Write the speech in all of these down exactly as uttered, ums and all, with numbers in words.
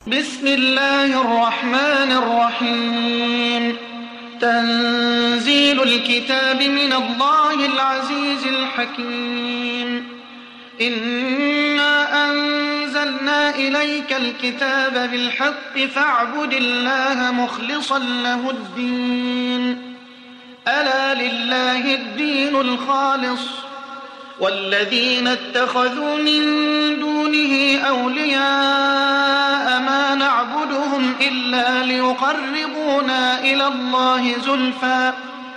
بسم الله الرحمن الرحيم. تنزيل الكتاب من الله العزيز الحكيم. إنا أنزلنا إليك الكتاب بالحق فاعبد الله مخلصا له الدين. ألا لله الدين الخالص والذين اتخذوا من دونه أولياء ما نعبدهم إلا ليقربونا إلى الله زلفى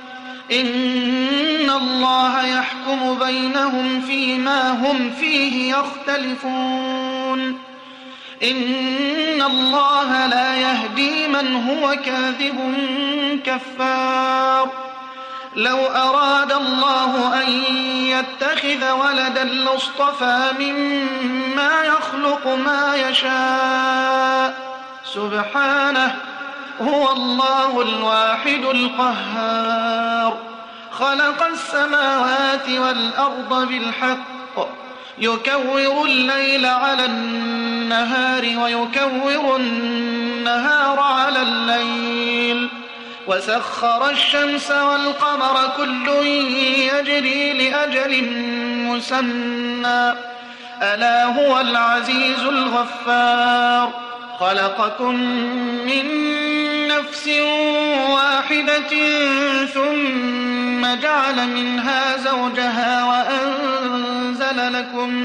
إن الله يحكم بينهم فيما هم فيه يختلفون. إن الله لا يهدي من هو كاذب كفار. لو أراد الله أن يتخذ ولدا لاصطفى مما يخلق ما يشاء سبحانه هو الله الواحد القهار. خلق السماوات والأرض بالحق يكور الليل على النهار ويكور النهار على الليل وسخر الشمس والقمر كل يجري لأجل مسمى ألا هو العزيز الغفار. خلقكم من نفس واحدة ثم جعل منها زوجها وأنزل لكم,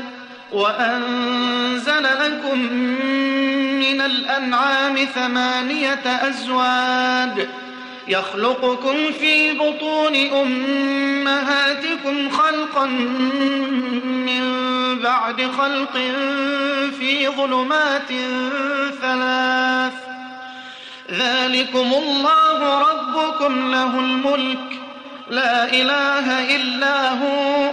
وأنزل لكم من الأنعام ثمانية أزواج يخلقكم في بطون أمهاتكم خلقا من بعد خلق في ظلمات ثلاث ذلكم الله ربكم له الملك لا إله إلا هو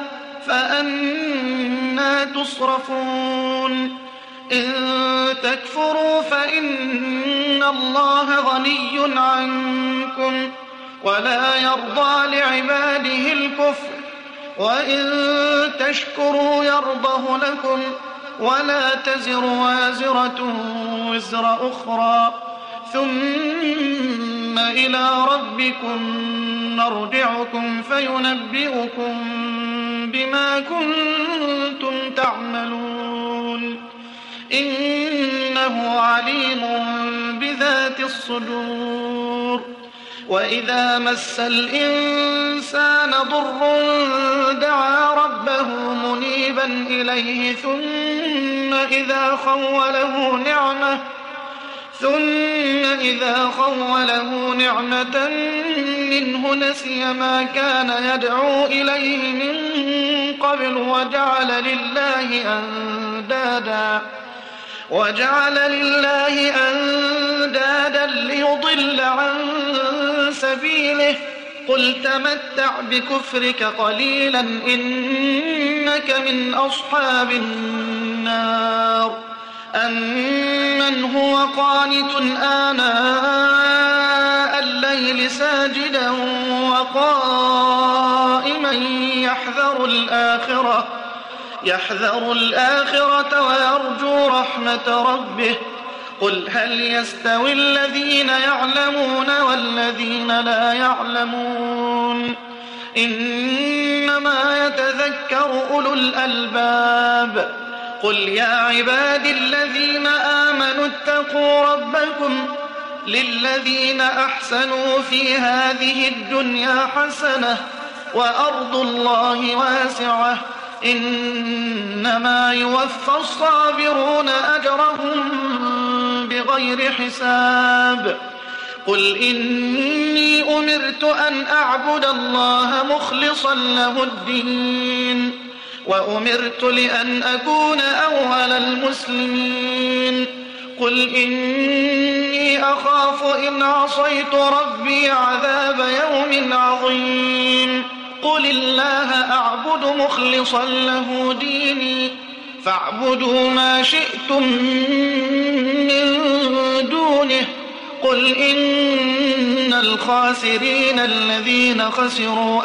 فأنى تصرفون. إن تكفروا فإن الله غني عنكم ولا يرضى لعباده الكفر وإن تشكروا يرضه لكم ولا تزر وازرة وزر أخرى ثم إلى ربكم مرجعكم فينبئكم بما كنتم تعملون. إنه عليم بذات الصدور. وإذا مس الإنسان ضر دعا ربه منيبا إليه ثم إذا خوله نعمة ثم إذا خوله نعمة منه نسي ما كان يدعو إليه من قبل وجعل لله أندادا وجعل لله أندادا ليضل عن سبيله. قل تمتع بكفرك قليلا إنك من أصحاب النار. أمن هو قانت آناء الليل ساجدا وقائما يحذر الآخرة يحذر الآخرة ويرجو رحمة ربه. قل هل يستوي الذين يعلمون والذين لا يعلمون إنما يتذكر أولو الألباب. قل يا عباد الذين آمنوا اتقوا ربكم للذين أحسنوا في هذه الدنيا حسنة وأرض الله واسعة إنما يوفى الصابرون أجرهم بغير حساب. قل إني أمرت أن أعبد الله مخلصا له الدين وأمرت لأن أكون أول المسلمين. قل إني أخاف إن عصيت ربي عذاب يوم عظيم. قل الله أعبد مخلصا له ديني فاعبدوا ما شئتم من دونه. قل إن الخاسرين الذين خسروا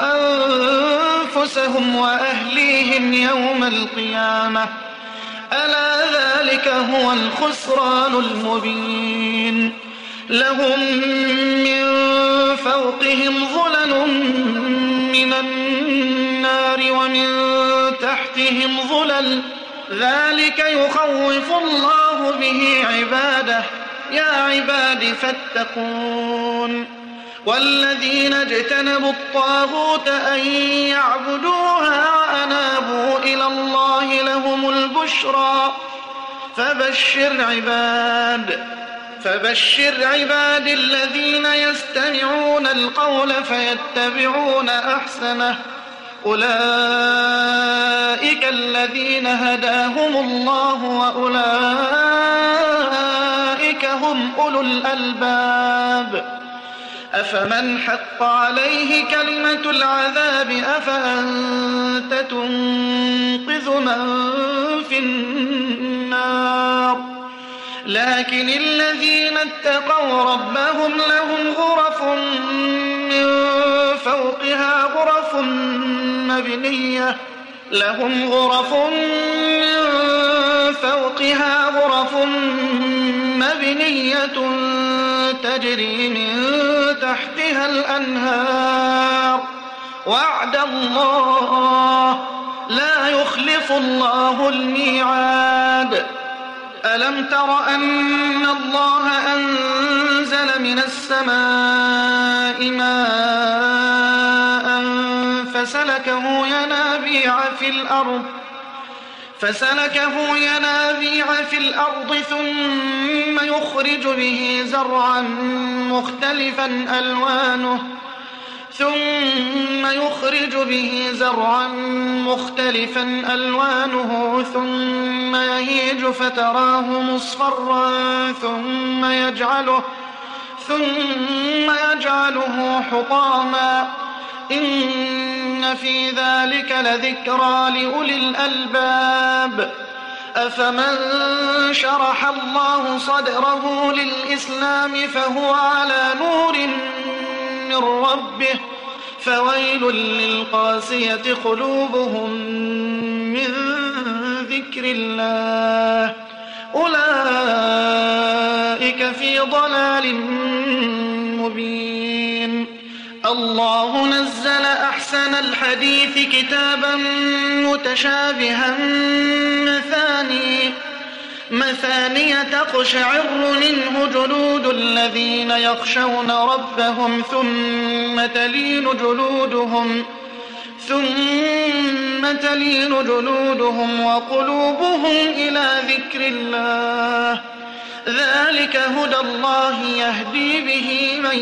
أنفسهم وأهليهم يوم القيامة ألا ذلك ذلك هو الخسران المبين. لهم من فوقهم ظلل من النار ومن تحتهم ظلل، ذلك يخوف الله به عباده، يا عباد فاتقون. والذين اجتنبوا الطاغوت أن يعبدوها وأنابوا إلى الله لهم البشرى فبشر عباد فبشر عباد الذين يستمعون القول فيتبعون أحسنه، أولئك الذين هداهم الله وأولئك هم أولو الألباب. أفمن حق عليه كلمة العذاب أفأنت تنقذ من في النار؟ لكن الذين اتقوا ربهم لهم غرف من فوقها غرف مبنية لهم غرف من فوقها غرف مبنية تجري من تحتها الأنهار، وعد الله لا يخلف الله الميعاد. ألم تر أن الله أنزل من السماء ماء فسلكه ينابيع في الأرض فسلكه ينابيع في الأرض ثم يخرج به زرعا مختلفا ألوانه ثم يخرج به زرعا مختلفا ألوانه ثم يهيج فتراه مصفرا ثم يجعله ثم يجعله حطاما، إن في ذلك لذكرى لأولي الألباب. أفمن شرح الله صدره للإسلام فهو على نور من ربه فويل للقاسية قلوبهم من ذكر الله، أولئك في ضلال مبين. الله نزل أحسن الحديث كتابا متشابها مثاني مثانية تقشعر منه جلود الذين يخشون ربهم ثم تلين جلودهم ثم تلين جلودهم وقلوبهم إلى ذكر الله، ذلك هدى الله يهدي به من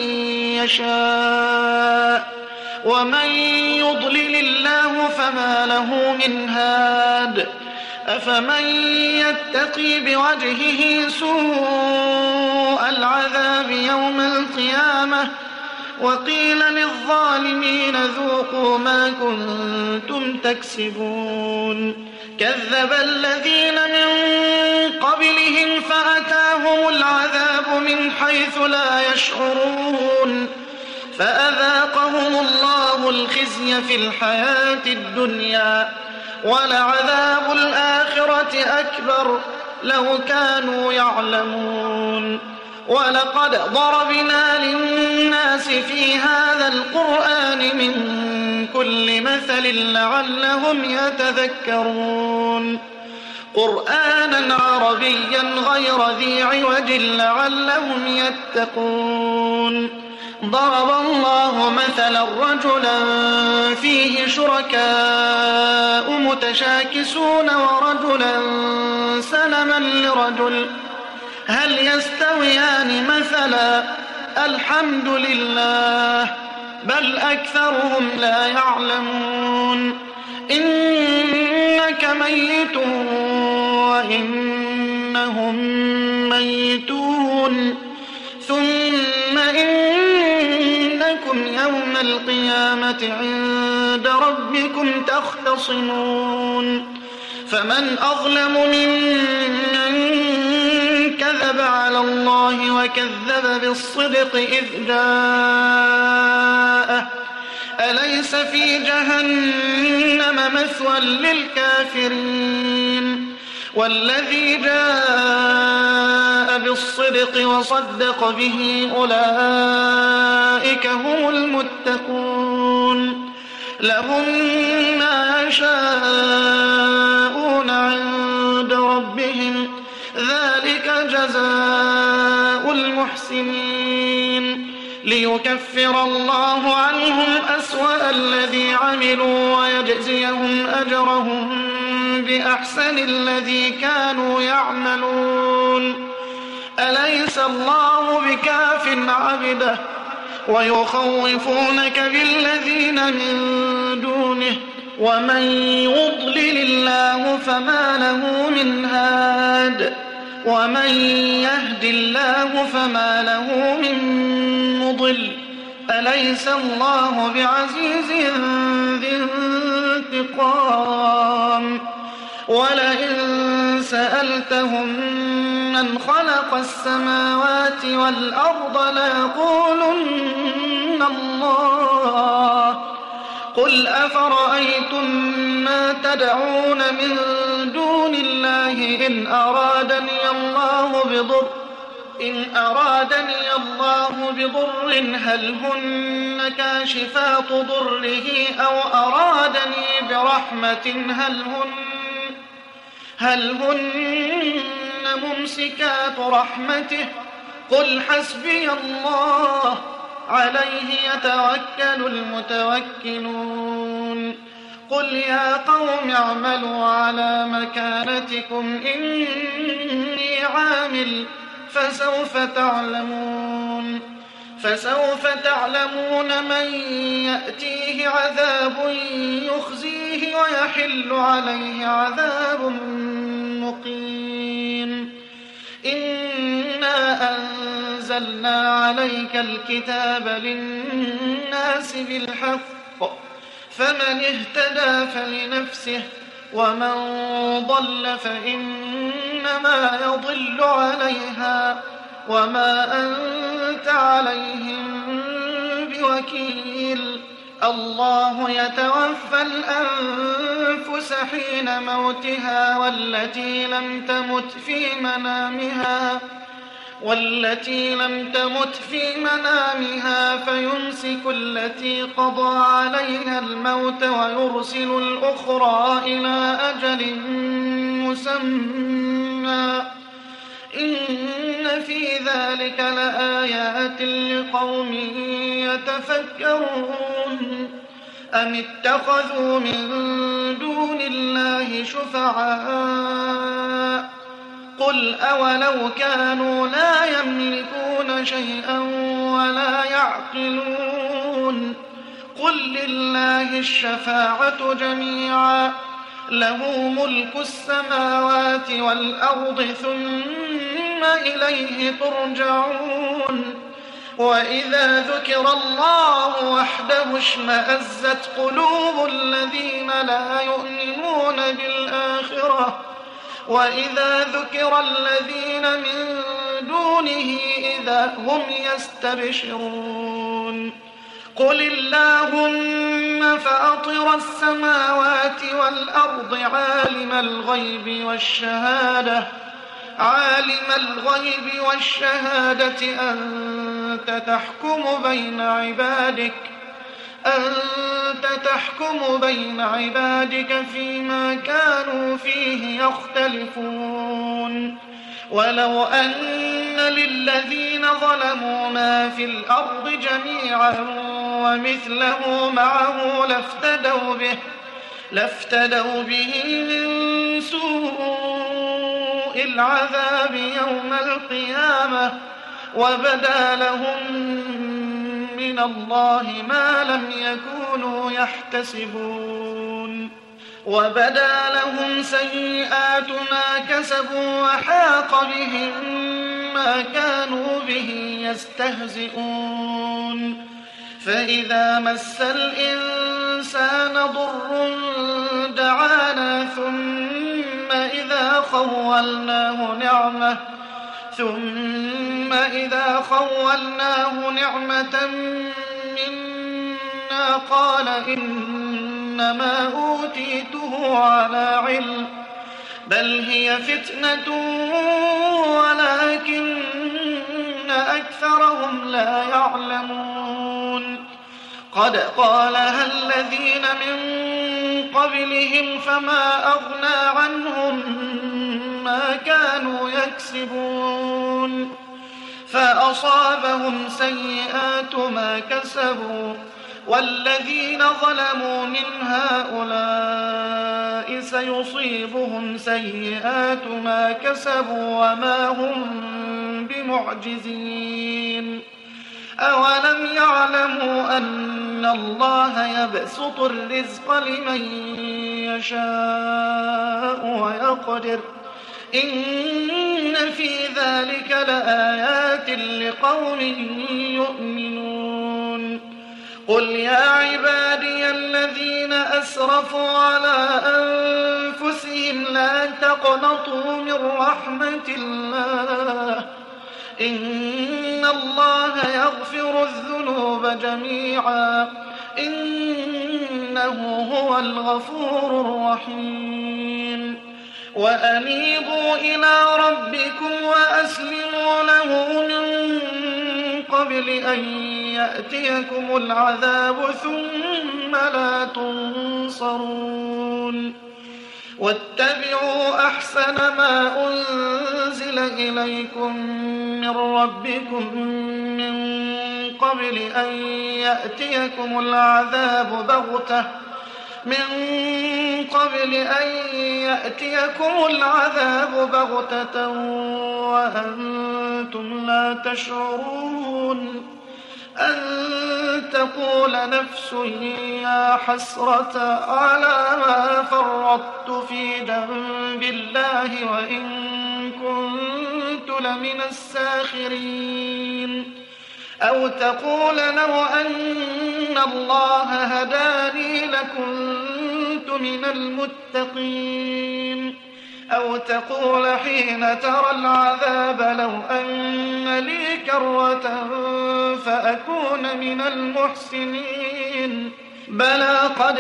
يشاء، ومن يضلل الله فما له من هاد. أفمن يتقي بوجهه سوء العذاب يوم القيامة وقيل للظالمين ذوقوا ما كنتم تكسبون. كذب الذين من قبلهم فأتاهم العذاب من حيث لا يشعرون فأذاقهم الله الخزي في الحياة الدنيا ولعذاب الآخرة أكبر لو كانوا يعلمون. ولقد ضربنا للناس في هذا القرآن من كل مثل لعلهم يتذكرون، قرآنا عربيا غير ذي عوج لعلهم يتقون. ضرب الله مثلا رجلا فيه شركاء متشاكسون ورجلا سلما لرجل هل يستويان مثلا؟ الحمد لله بل أكثرهم لا يعلمون. إنك ميت وإنهم ميتون ثم إنكم يوم القيامة عند ربكم تختصمون. فمن أظلم ممن كذب على الله وكذب بالصدق إذ جاءه أليس في جهنم مثوى للكافرين؟ والذي جاء بالصدق وصدق به أولئك هم المتقون لهم ما يشاءون عند ربهم ذلك جزاء المحسنين ليكفر الله عنهم أسوأ الذي عملوا ويجزيهم أجرهم بأحسن الذي كانوا يعملون أليس الله بكاف عبده ويخوفونك بالذين من دونه ومن يضلل الله فما له من هاد ومن يهد الله فما له من مضل أليس الله بعزيز ذي انتقام ولئن سألتهم من خلق السماوات والأرض ليقولن الله قل أفرأيتم ما تدعون من دون الله إن أرادني الله بضر إن أرادني الله بضر هل هن كاشفات ضره أو أرادني برحمة هل هن هل هن ممسكات رحمته قل حسبي الله عليه يتوكل المتوكلون قل يا قوم اعملوا على مكانتكم إني عامل فسوف تعلمون فسوف تعلمون من يأتيه عذاب يخزيه ويحل عليه عذاب مقيم إنا أنزلنا عليك الكتاب للناس بالحق فمن اهتدى فلنفسه ومن ضل فإنما يضل عليها وما أنت عليهم بوكيل الله يتوفى الأنفس حين موتها والتي لم تمت في منامها والتي لم تمت في منامها فيمسك التي قضى عليها الموت ويرسل الأخرى إلى أجل مسمى إن في ذلك لآيات لقوم يتفكرون أم اتخذوا من دون الله شفعاء قل أولو كانوا لا يملكون شيئا ولا يعقلون قل لله الشفاعة جميعا له ملك السماوات والأرض ثم إليه ترجعون وإذا ذكر الله وحده اشمأزت قلوب الذين لا يؤمنون بالآخرة وإذا ذكر الذين من دونه إذا هم يستبشرون قل اللهم فأطر السماوات والأرض عالم الغيب والشهادة عالم الغيب والشهادة أنت تحكم بين عبادك أنت تحكم بين عبادك فيما كانوا فيه يختلفون ولو أن للذين ظلموا ما في الأرض جميعا ومثله معه لافتدوا به لافتدوا به من سوء العذاب يوم القيامة وبدا لهم من الله ما لم يكونوا يحتسبون وبدا لهم سيئات ما كسبوا وحاق بهم ما كانوا به يستهزئون فإذا مس الإنسان ضر دعانا ثم إذا خولناه نعمة ثم إذا خولناه نعمة منا قال إنما أوتيته على علم بل هي فتنة ولكن أكثرهم لا يعلمون قد قالها الذين من قبلهم فما أغنى عنهم ما كانوا يكسبون فأصابهم سيئات ما كسبوا والذين ظلموا من هؤلاء سيصيبهم سيئات ما كسبوا وما هم بمعجزين أولم يعلموا أن الله يبسط الرزق لمن يشاء ويقدر إن في ذلك لآيات لقوم يؤمنون قل يا عبادي الذين أسرفوا على أنفسهم لا تقنطوا من رحمة الله إن الله يغفر الذنوب جميعا إنه هو الغفور الرحيم وأنيبوا إلى ربكم وأسلموا له من قبل أن يأتيكم العذاب ثم لا تنصرون واتبعوا أحسن ما أنزل إليكم من ربكم من قبل أن يأتيكم العذاب بغتة من قبل أن يأتيكم العذاب بغتة وأنتم لا تشعرون أن تقول نفس يا حسرة على ما فرطت في جنب الله وإن كنت لمن الساخرين أو تقول لو أن الله هداني لكنت من المتقين أو تقول حين ترى العذاب لو أن لي كرة فأكون من المحسنين بلى قد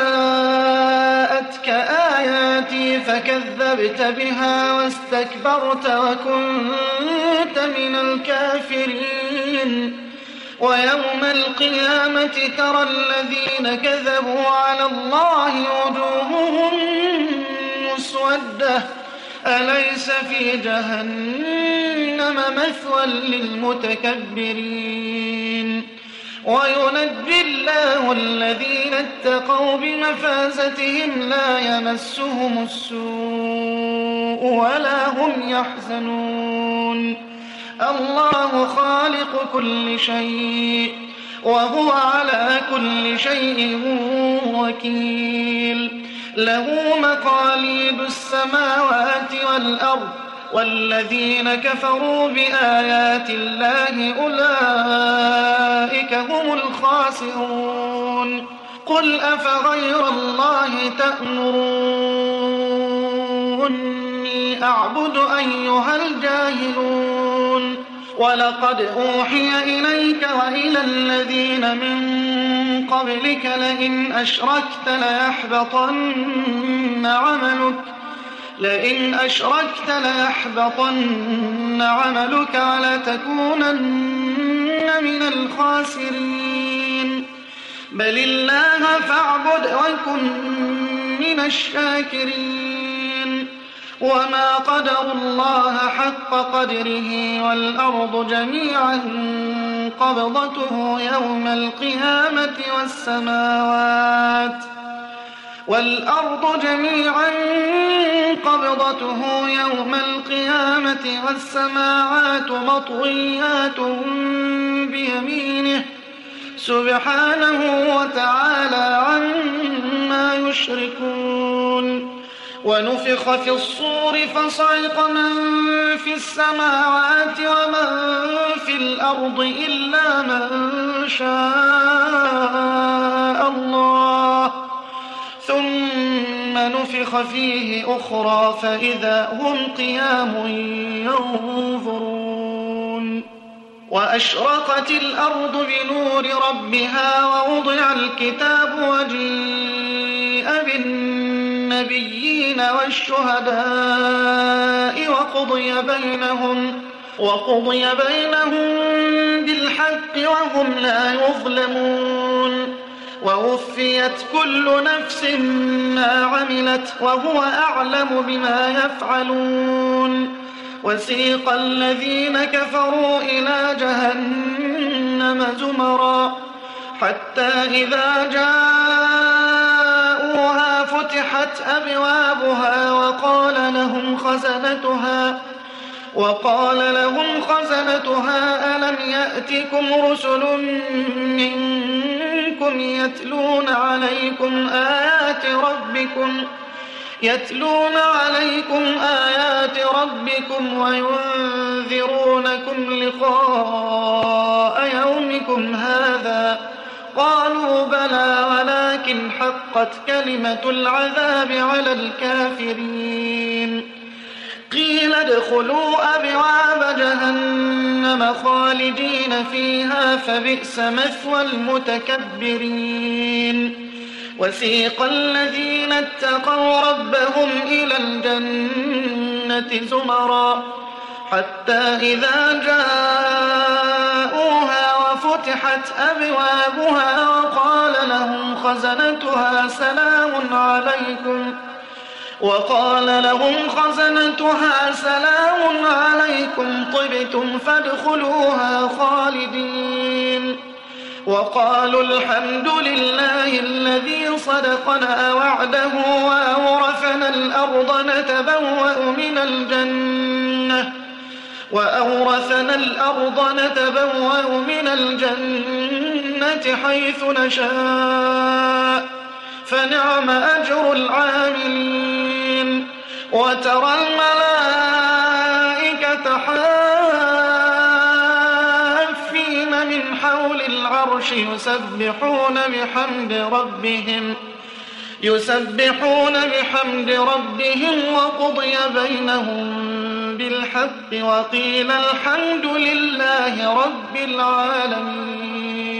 جاءتك آياتي فكذبت بها واستكبرت وكنت من الكافرين ويوم القيامة ترى الذين كذبوا على الله وجوههم مسودة أليس في جهنم مثوى للمتكبرين وينجي الله الذين اتقوا بمفازتهم لا يمسهم السوء ولا هم يحزنون الله خالق كل شيء وهو على كل شيء وكيل له مقاليد السماوات والأرض والذين كفروا بآيات الله أولئك هم الخاسرون قل أفغير الله تأمروني أعبد أيها الجاهلون ولقد أوحي إليك وإلى الذين من قبلك لئن أشركت ليحبطن عملك لئن أشركت ليحبطن عملك ولتكونن من الخاسرين بل الله فاعبد وكن من الشاكرين وما قدروا الله حق قدره والأرض جميعا قبضته يوم القيامة والسماوات والأرض جميعا قبضته يوم القيامة والسماوات مطويات بيمينه سبحانه وتعالى عما يشركون ونفخ في الصور فصعق من في السماوات ومن في الأرض إلا من شاء الله ثم نفخ فيه أخرى فإذا هم قيام ينظرون وأشرقت الأرض بنور ربها ووضع الكتاب وجيء بالنبيين النبيين والشهداء وقضي بينهم وقضي بينهم بالحق وهم لا يظلمون ووفيت كل نفس ما عملت وهو أعلم بما يفعلون وسيق الذين كفروا إلى جهنم زمرا حتى إذا جاءوها فتحت أبوابها وقال لهم خزنتها وقال لهم خزنتها ألم يأتكم رسل منكم يتلون عليكم آيات ربكم يتلون عليكم آيات ربكم وينذرونكم لقاء يومكم هذا قالوا بلى ولكن حقت كلمة العذاب على الكافرين قيل ادخلوا أبواب جهنم خالدين فيها فبئس مثوى المتكبرين وسيق الذين اتقوا ربهم إلى الجنة زمرا حتى إذا جاءوها وفتحت أبوابها وقال لهم خزنتها سلام عليكم وقال لهم خزنتها سلام عليكم طبتم فادخلوها خالدين وقالوا الحمد لله الذي صدقنا وعده وأورثنا الأرض نتبوأ من الجنة وأورثنا الأرض نتبوأ من الجنة حيث نشاء فنعم أجر العاملين وترى الملائكة حافين من حول العرش يسبحون بحمد ربهم يسبحون بحمد ربهم وقضي بينهم بالحق وقيل الحمد لله رب العالمين.